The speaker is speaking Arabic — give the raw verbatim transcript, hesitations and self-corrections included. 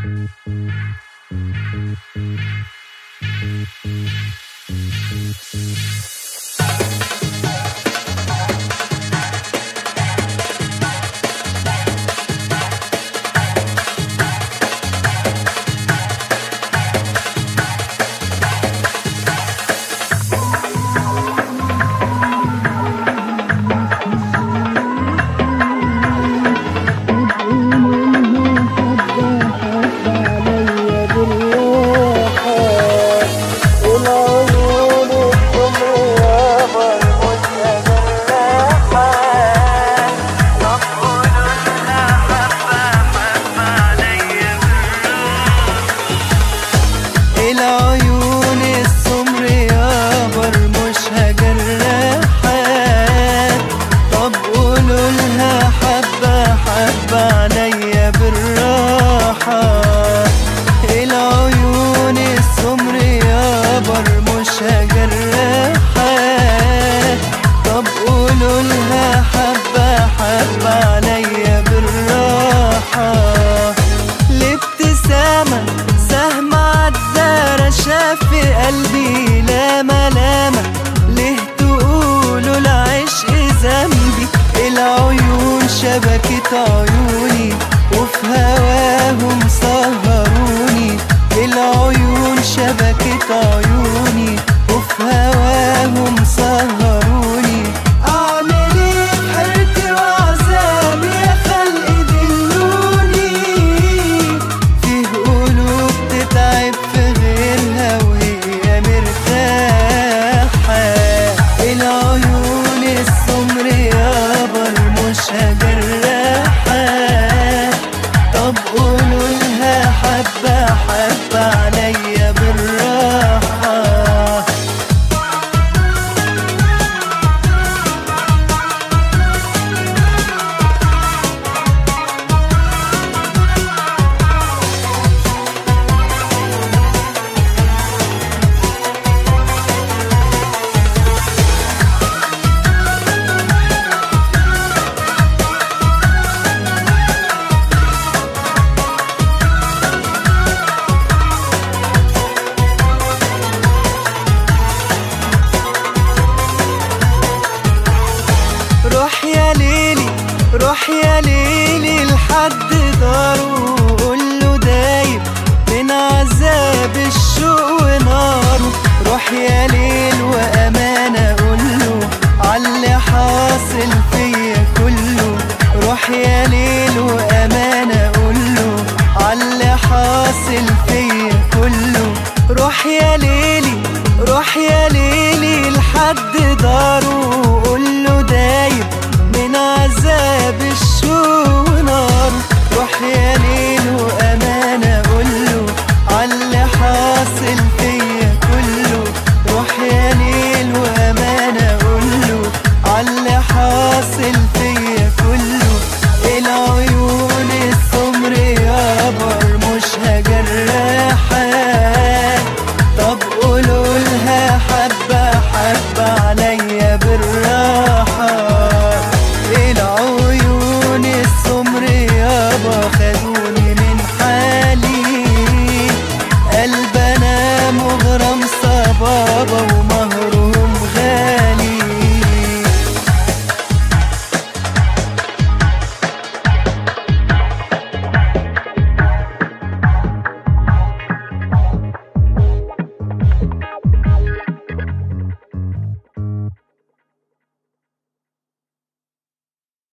العيون السمر يابا رموش جراحات، طب قولوا لها حبة حبة عليا بالراحة. العيون السمر يابا رموش جراحات، طب قولوا لها حبة حبة عليا بالراحة. الابتسامة سهم عالدارة شاف في قلبي لامة لامة، ليه تقولوا العشق ذنبي؟ العيون شبكت عيوني وفي هواهم سهروني، العيون شبكت عيوني